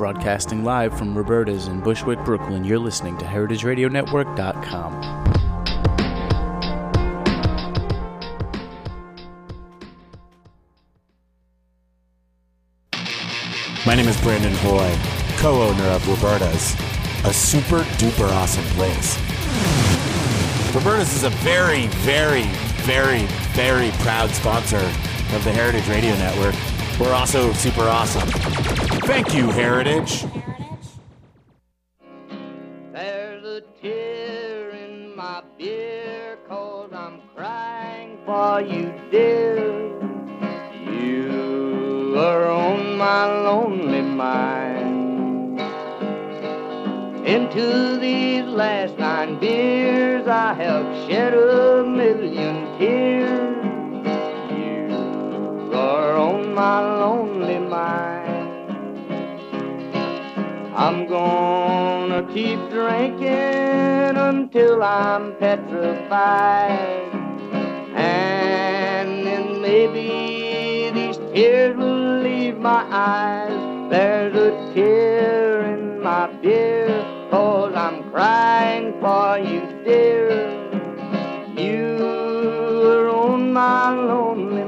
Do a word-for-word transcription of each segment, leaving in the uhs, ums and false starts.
Broadcasting live from Roberta's in Bushwick, Brooklyn, you're listening to heritage radio network dot com. My name is Brandon Hoy, co-owner of Roberta's, a super duper awesome place. Roberta's is a very, very, very, very proud sponsor of the Heritage Radio Network. We're also super awesome. Thank you, Heritage. There's a tear in my beer, 'cause I'm crying for you, dear. You are on my lonely mind. Into these last nine beers, I have shed a million tears. You are on my lonely mind. I'm gonna keep drinking until I'm petrified, and then maybe these tears will leave my eyes. There's a tear in my beer, 'cause I'm crying for you, dear. You are on my lonely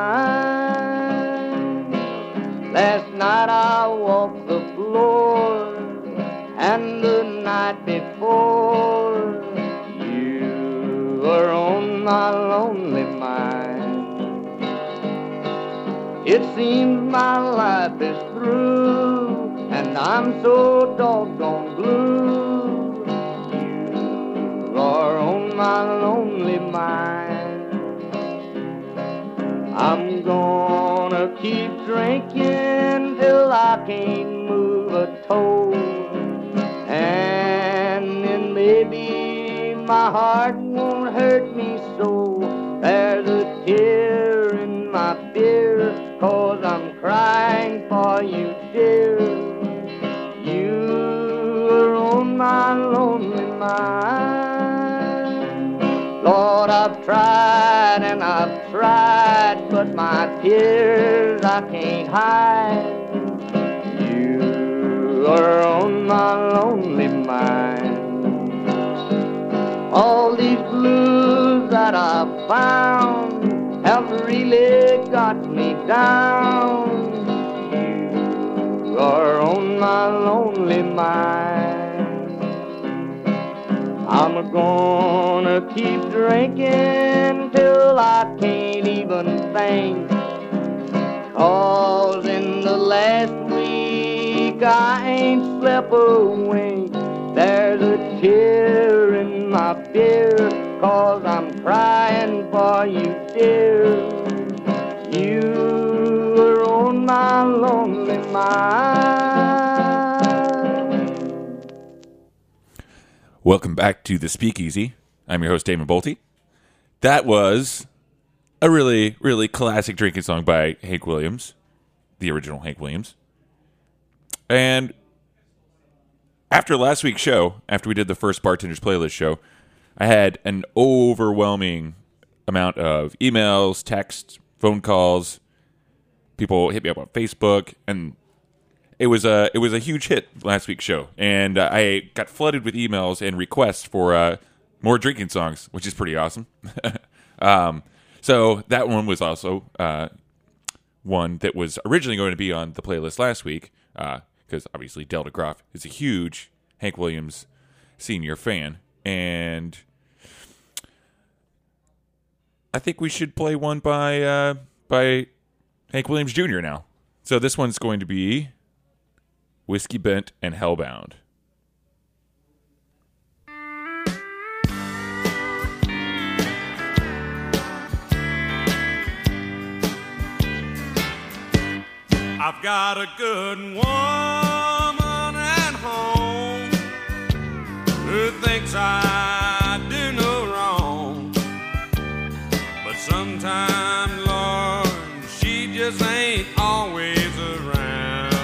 mind. Last night I walked the floor, and the night before. You are on my lonely mind. It seems my life is through, and I'm so doggone blue. You are on my lonely mind. I'm gonna keep drinking till I can't move a toe, and then maybe my heart won't hurt me so. There's a tear in my beer, 'cause I'm crying for you, dear. You are on my lonely mind. Lord, I've tried and I've tried, but my tears I can't hide. You are on my lonely mind. All these blues that I've found have really got me down. You are on my lonely mind. I'm gonna keep drinking till I can't even think, 'cause in the last week I ain't slept a wink. There's a tear in my beer, 'cause I'm crying for you, dear. You are on my lonely mind. Welcome back to The Speakeasy. I'm your host, Damon Bolte. That was a really, really classic drinking song by Hank Williams, the original Hank Williams. And after last week's show, after we did the first Bartender's Playlist show, I had an overwhelming amount of emails, texts, phone calls. People hit me up on Facebook, and it was a it was a huge hit last week's show. And uh, I got flooded with emails and requests for uh, more drinking songs, which is pretty awesome. um, so that one was also uh, one that was originally going to be on the playlist last week. Uh, Because obviously Delta Groff is a huge Hank Williams Senior fan. And I think we should play one by uh, by Hank Williams Junior now. So this one's going to be Whiskey Bent and Hellbound. I've got a good woman at home who thinks I do no wrong, but sometimes, Lord, she just ain't always around.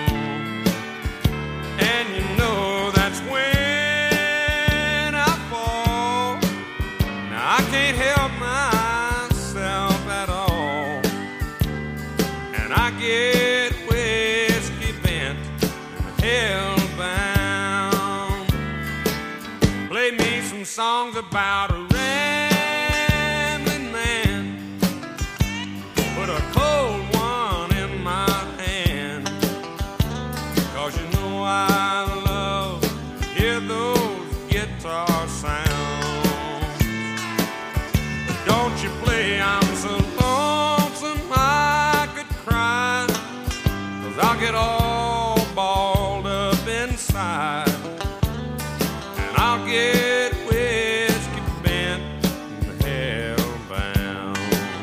And you know that's when I fall. Now I can't help myself at all, and I get whiskey bent and hellbound. Played me some songs about a rambling man. Put a cold one in my hand. Cause you know I love to hear those guitar sounds. But don't you play, I'm so lonesome I could cry. Cause I'll get all balled up inside. And I'll get whiskey bent and hellbound.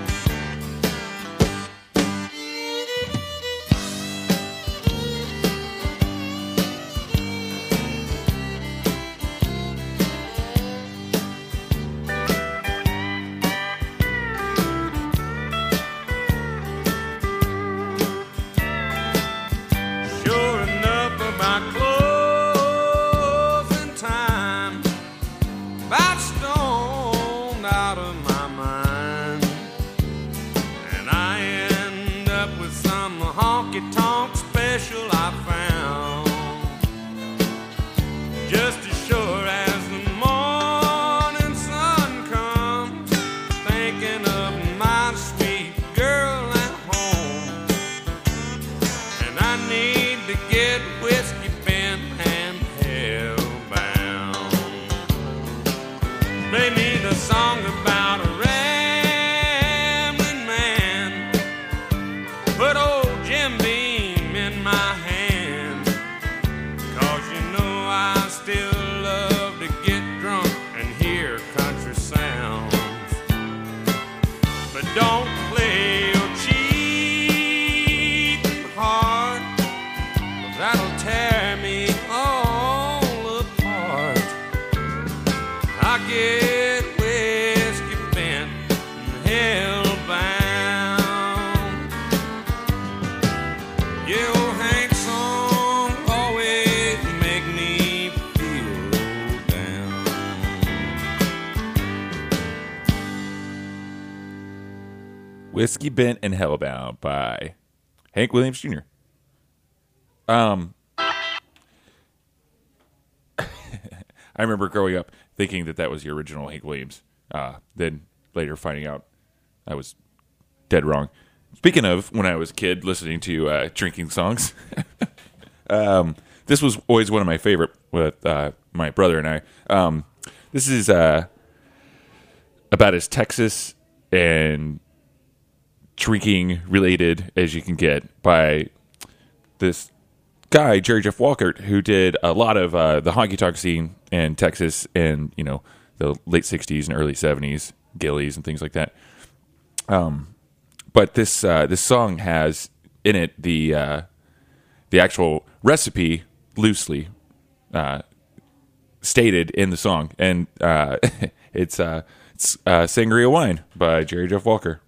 Sure enough, about closing time, about stoned out of my mind, and I end up with some honky-tonk special I found. Just as sure as the morning sun comes, thinking of my sweet girl at home. And I need to get whiskey bent and hellbound. Play me the song about a rambling man. Put old Jim Beam in my hand. Cause you know I still love to get drunk and hear country sounds. But don't play your cheating heart, 'cause that'll tear me all apart. I get whiskey bent and hellbound. Yeah, old Hank song always make me feel low down. Whiskey Bent and Hellbound by Hank Williams Junior Um, I remember growing up thinking that that was the original Hank Williams. Uh, then later finding out I was dead wrong. Speaking of when I was a kid listening to uh, drinking songs, um, this was always one of my favorite with uh, my brother and I. Um, this is uh, about as Texas and drinking related as you can get by this guy, Jerry Jeff Walker, who did a lot of uh, the honky-tonk scene in Texas in, you know, the late sixties and early seventies, Gillies and things like that. Um, but this uh, this song has in it the uh, the actual recipe loosely uh, stated in the song, and uh, it's uh, it's uh, Sangria Wine by Jerry Jeff Walker.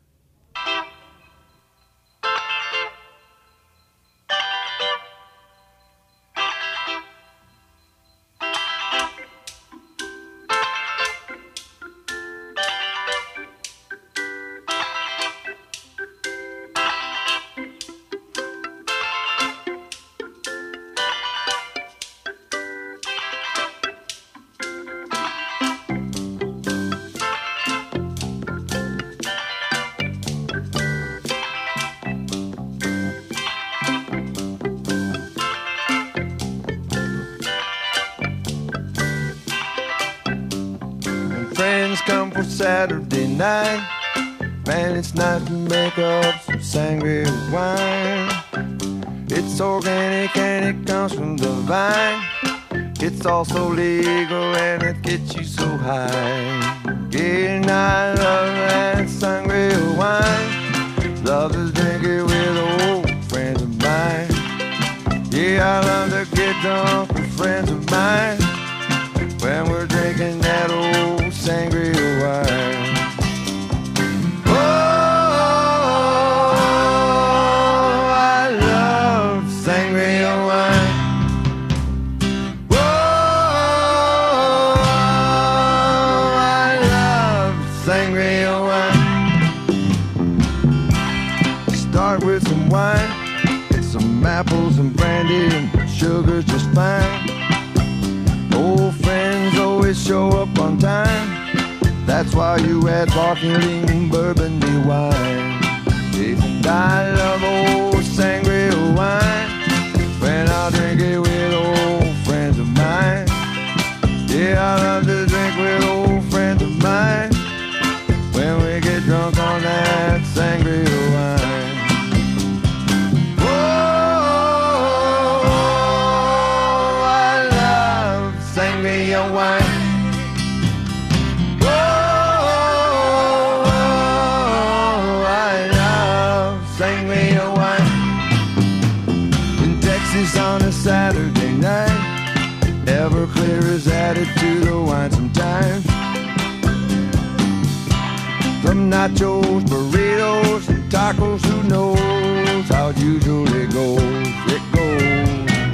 Friends come for Saturday night. Man, it's nice to make up some sangria wine. It's organic and it comes from the vine. It's also legal and it gets you so high. Yeah, and I love that sangria wine. Love to drink it with old friends of mine. Yeah, I love to get drunk with friends of mine when we're drinking that old sangria wine. Oh, I love sangria wine. Oh, I love sangria wine. Start with some wine, some apples and brandy, and sugar's just fine. Old friends always show up on time. That's why you add sparkling Burgundy wine. And I love old sangria wine when I drink it with old friends of mine. Yeah, I love to drink with old friends of mine when we get drunk on that sangria wine. Oh, I love sangria wine. Oh, I love sangria wine. In Texas on a Saturday night, Everclear is added to the wine sometimes. From nachos, burritos, and tacos, who knows how it usually goes. It goes.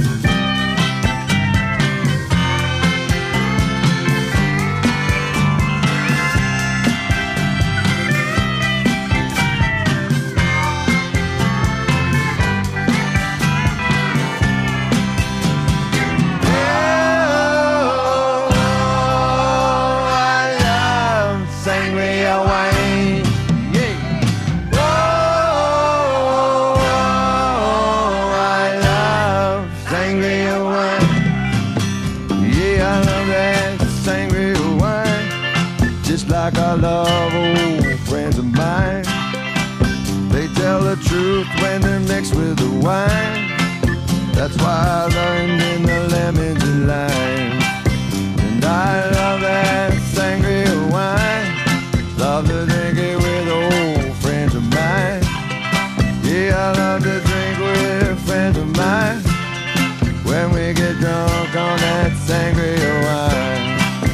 Like I love old friends of mine. They tell the truth when they're mixed with the wine. That's why I learned in the lemons and lime. And I love that sangria wine. Love to drink it with old friends of mine. Yeah, I love to drink with friends of mine when we get drunk on that sangria wine.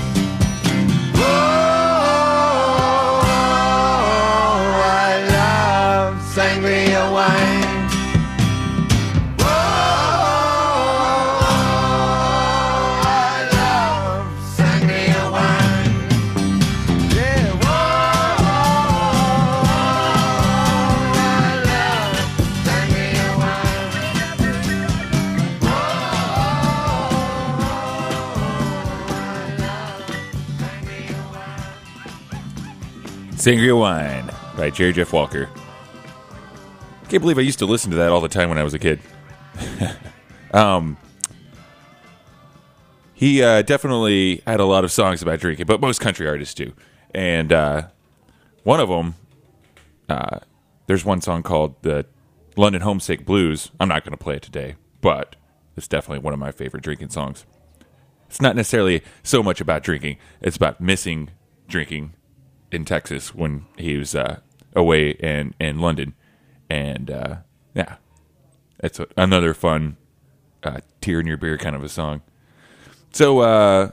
Sangria wine. Whoa, I love sangria wine. Yeah, whoa, I love sangria wine. Whoa, I love sangria wine. Sangria Wine by Jerry Jeff Walker. Can't believe I used to listen to that all the time when I was a kid. um, he uh, definitely had a lot of songs about drinking, but most country artists do. And uh, one of them, uh, there's one song called the London Homesick Blues. I'm not going to play it today, but it's definitely one of my favorite drinking songs. It's not necessarily so much about drinking. It's about missing drinking in Texas when he was uh, away in, in London. And, uh, yeah, it's a, another fun uh, tear in your beer kind of a song. So, uh,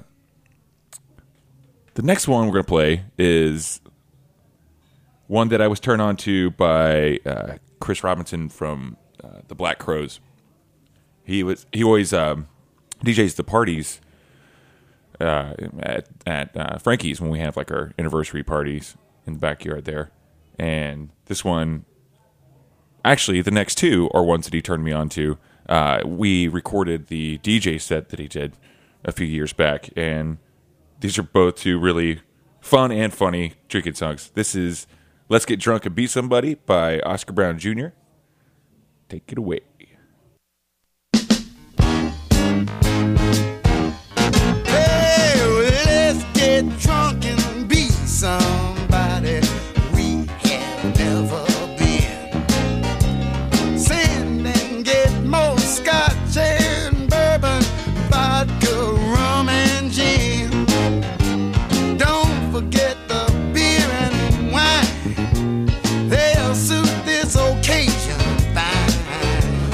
the next one we're going to play is one that I was turned on to by uh, Chris Robinson from uh, the Black Crowes. He was he always um, D Js the parties uh, at, at uh, Frankie's when we have like our anniversary parties in the backyard there. And this one... Actually, the next two are ones that he turned me on to. Uh, we recorded the D J set that he did a few years back, and these are both two really fun and funny drinking songs. This is Let's Get Drunk and Beat Somebody by Oscar Brown Junior Take it away. Hey, let's get drunk and beat somebody we have never Scotch and bourbon, vodka, rum and gin. Don't forget the beer and wine. They'll suit this occasion fine.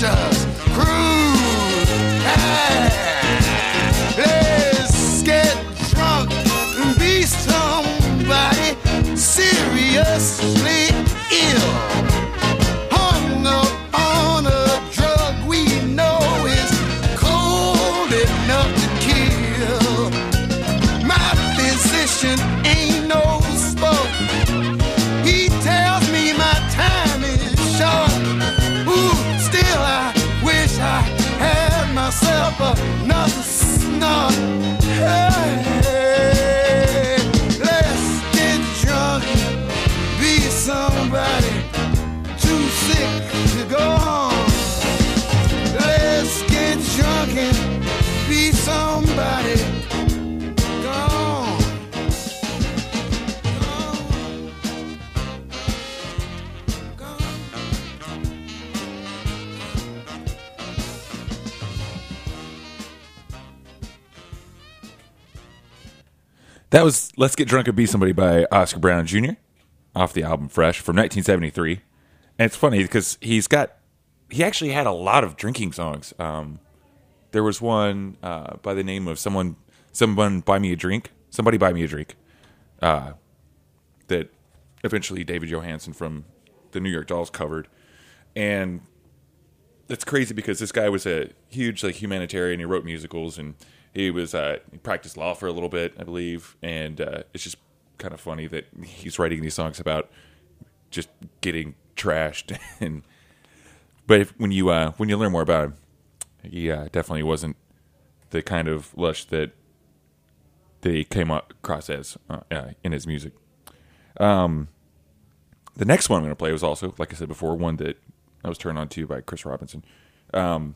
just cruise. Hey, let's get drunk and be somebody seriously ill. Hung up on a drug we know is cold enough to kill. My physician ain't no sport. He tells me my time is short. Ooh, still I wish I had myself another snort. Hey, let's get drunk, be somebody too sick to go home. Let's get drunk and be somebody gone. That was Let's Get Drunk and Be Somebody by Oscar Brown Junior off the album Fresh from nineteen seventy-three. And it's funny because he's got, he actually had a lot of drinking songs. Um, there was one uh, by the name of Someone Someone Buy Me a Drink, Somebody Buy Me a Drink, uh, that eventually David Johansen from the New York Dolls covered. And it's crazy because this guy was a huge like humanitarian. He wrote musicals and he was uh, he practiced law for a little bit, I believe. And uh, it's just kind of funny that he's writing these songs about just getting trashed. And but if, when you uh, when you learn more about him, he uh, definitely wasn't the kind of lush that they came across as uh, uh, in his music. Um, the next one I'm going to play was also, like I said before, one that I was turned on to by Chris Robinson. Um,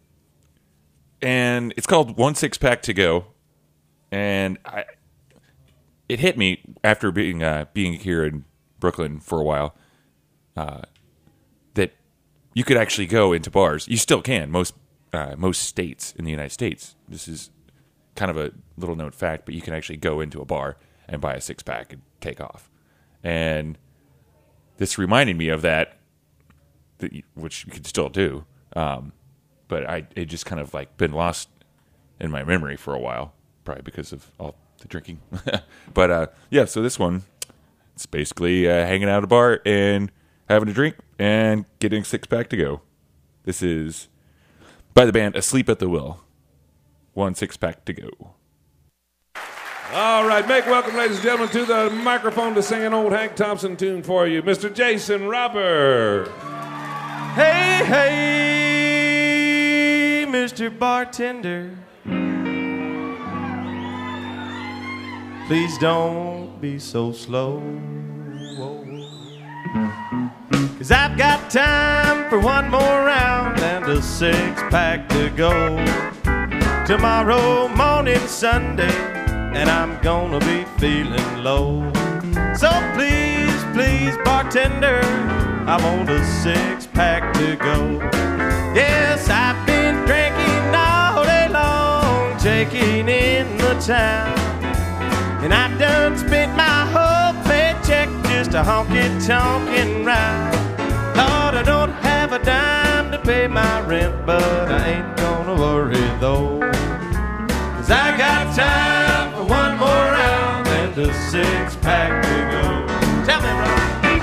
and it's called One Six Pack to Go. And I, it hit me after being uh, being here in Brooklyn for a while uh, that you could actually go into bars. You still can. Most uh, most states in the United States. This is kind of a little known fact, but you can actually go into a bar and buy a six pack and take off. And this reminded me of that, that you, which you could still do. Um, but I it just kind of like been lost in my memory for a while, probably because of all the drinking. But uh, yeah, so this one, it's basically uh, hanging out at a bar and having a drink and getting a six pack to go. This is by the band Asleep at the Wheel. One six pack to go. All right, make welcome, ladies and gentlemen, to the microphone to sing an old Hank Thompson tune for you, Mister Jason Robert. Hey, hey, Mister Bartender, please don't be so slow. Cause I've got time for one more round and a six-pack to go. Tomorrow morning, Sunday, and I'm gonna be feeling low. So please, please, bartender, I want a six-pack to go. Yes, I've been drinking all day long, taking in the town, and I've done spent my whole paycheck just a honky-tonkin' round. Lord, I don't have a dime to pay my rent, but I ain't gonna worry though, 'cause I got time for one more round and a six-pack to go. Tell me, brother.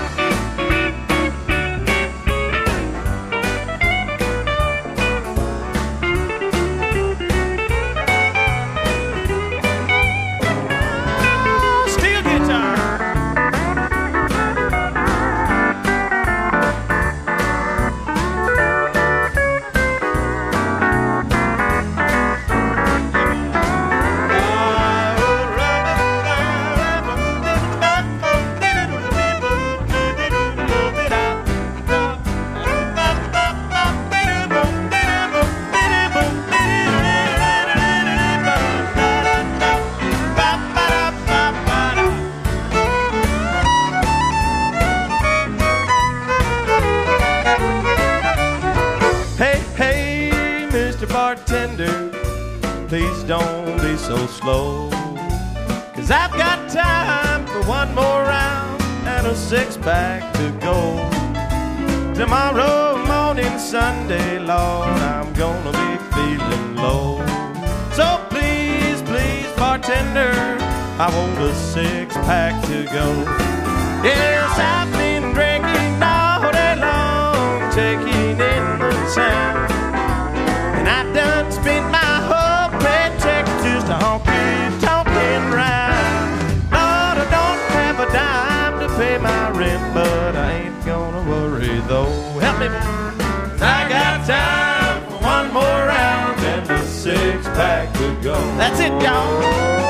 Please don't be so slow, 'cause I've got time for one more round and a six-pack to go. Tomorrow morning morning Sunday, Lord, I'm gonna be feeling low. So please, please, bartender, I want a six-pack to go. Yes, I've been drinking all day long, taking in the sound. And I done spent my whole paycheck just a honky-tonkin' round. Lord, I don't have a dime to pay my rent, but I ain't gonna worry though. Help me, I got time for one more round and a six-pack to go. That's it, y'all.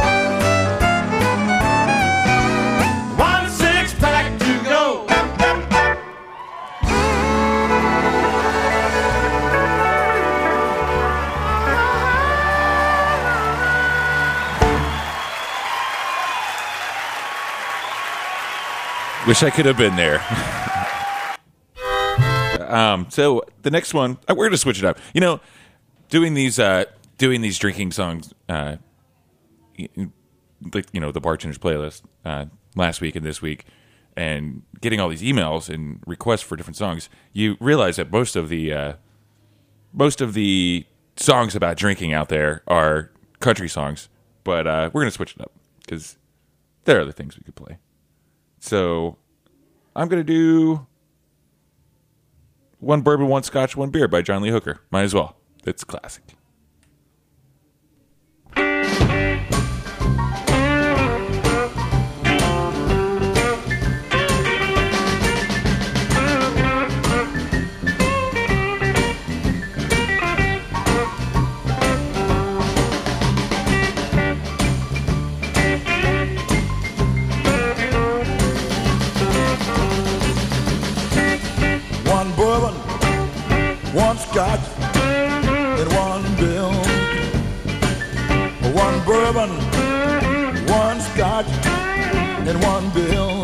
One six-pack to go. Wish I could have been there. um, so the next one, uh, we're gonna switch it up. You know, doing these, uh, doing these drinking songs, uh, like you know, the bartender's playlist uh, last week and this week, and getting all these emails and requests for different songs. You realize that most of the, uh, most of the songs about drinking out there are country songs, but uh, we're gonna switch it up because there are other things we could play. So I'm going to do One Bourbon, One Scotch, One Beer by John Lee Hooker. Might as well. It's classic. One bourbon, one scotch, and one bill. One bourbon, one scotch, and one bill.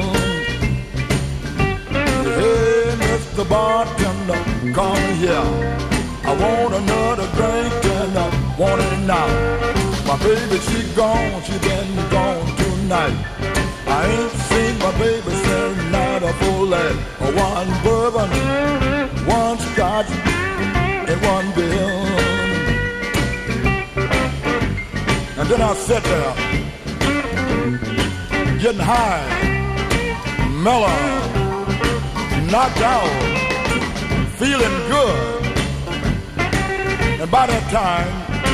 Hey, Mister Bartender, come here. I want another drink and I want it now. My baby, she gone, she been gone tonight. I ain't seen my baby since night of full lead. One bourbon, one scotch, and one bill. And then I sat there, getting high, mellow, knocked out, feeling good. And by that time,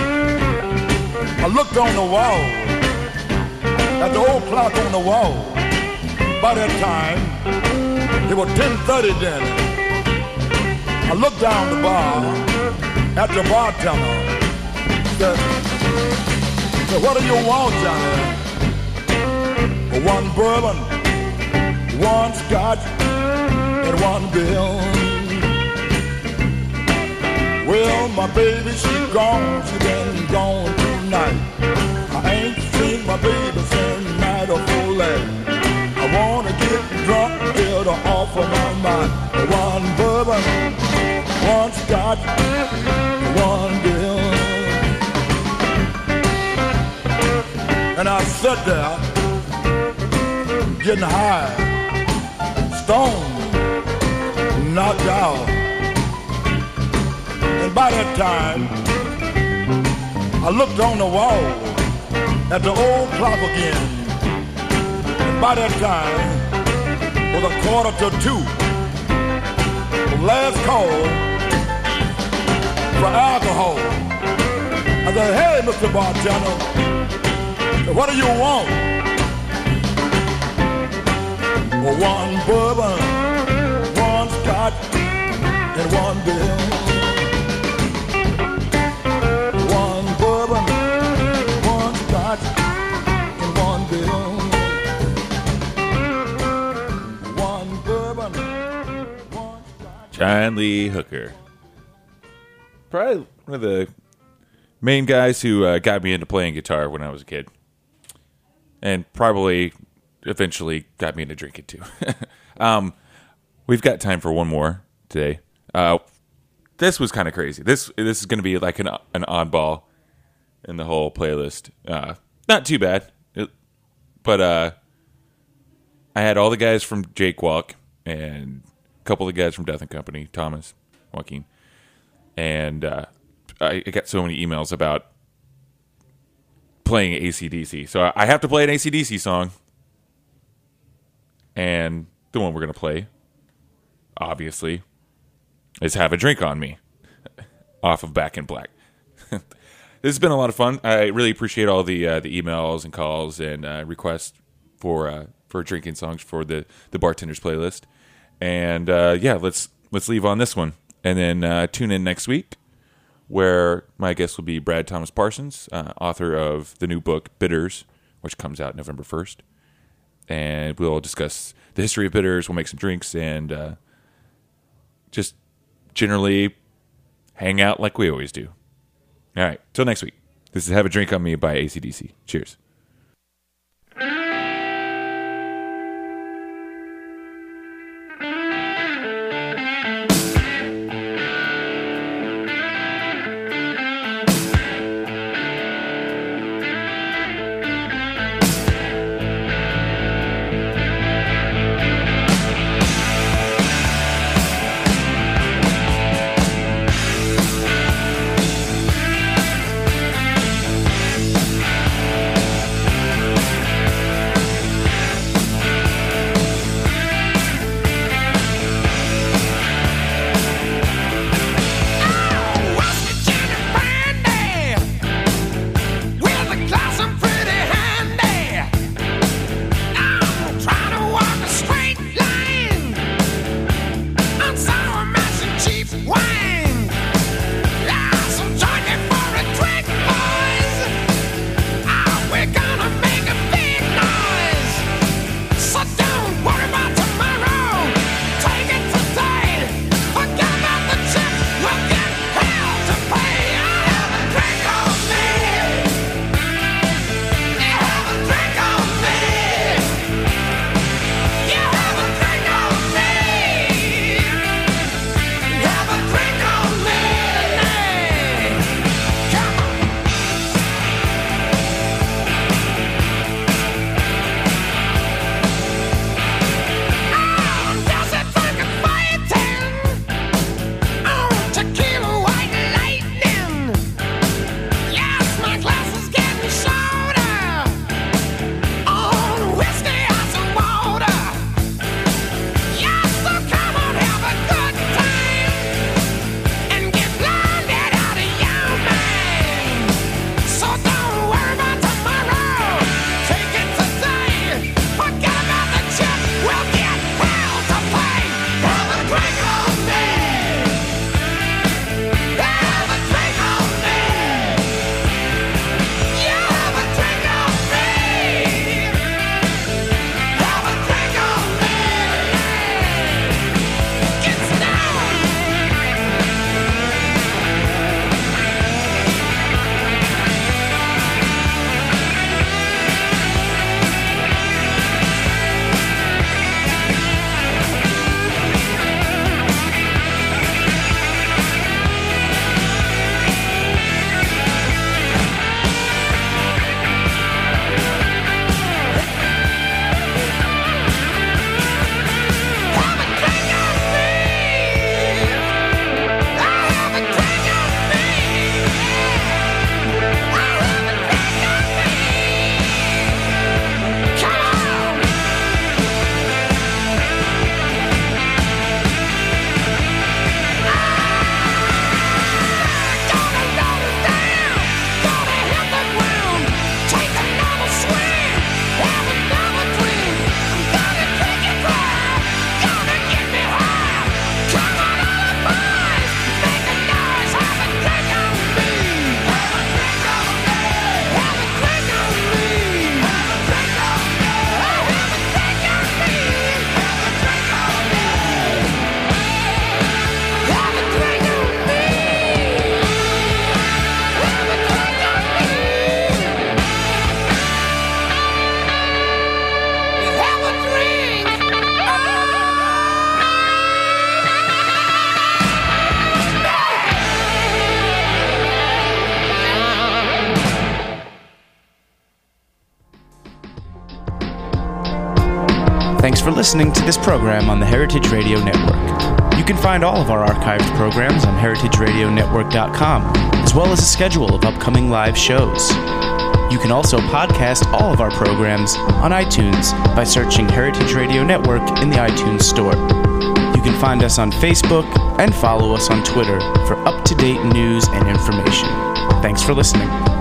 I looked on the wall, at the old clock on the wall. By that time, it was ten thirty then. I looked down the bar at the bartender. Said, said, what do you want, Johnny? One bourbon, one scotch, and one bill. Well, my baby, she gone, she been gone tonight. I ain't seen my baby since night of full lead. I wanna get drunk, get her off of my mind. One bourbon, one scotch, one bill. And I sat there, getting high, stoned, knocked out. And by that time, I looked on the wall at the old clock again. And by that time, it was a quarter to two. The last call for alcohol. I said, hey, Mister Bartender, what do you want? One bourbon, one scotch, and one bill. One bourbon, one scotch, and one bill. One bourbon, one scotch. John Lee Hooker. Probably one of the main guys who uh, got me into playing guitar when I was a kid. And probably eventually got me into drinking too. um, we've got time for one more today. Uh, this was kind of crazy. This this is going to be like an an oddball in the whole playlist. Uh, not too bad, it, but uh, I had all the guys from Jake Walk and a couple of the guys from Death and Company, Thomas, Joaquin. And uh, I, I got so many emails about playing A C D C. So I have to play an A C D C song. And the one we're going to play, obviously, is Have a Drink on Me off of Back in Black. This has been a lot of fun. I really appreciate all the uh, the emails and calls and uh, requests for uh, for drinking songs for the, the Bartenders playlist. And uh, yeah, let's let's leave on this one. And then uh, tune in next week, where my guest will be Brad Thomas Parsons, uh, author of the new book Bitters, which comes out November first. And we'll discuss the history of bitters. We'll make some drinks and uh, just generally hang out like we always do. All right, till next week. This is Have a Drink on Me by A C D C. Cheers. Thanks for listening to this program on the Heritage Radio Network. You can find all of our archived programs on heritage radio network dot com, as well as a schedule of upcoming live shows. You can also podcast all of our programs on iTunes by searching Heritage Radio Network in the iTunes Store. You can find us on Facebook and follow us on Twitter for up-to-date news and information. Thanks for listening.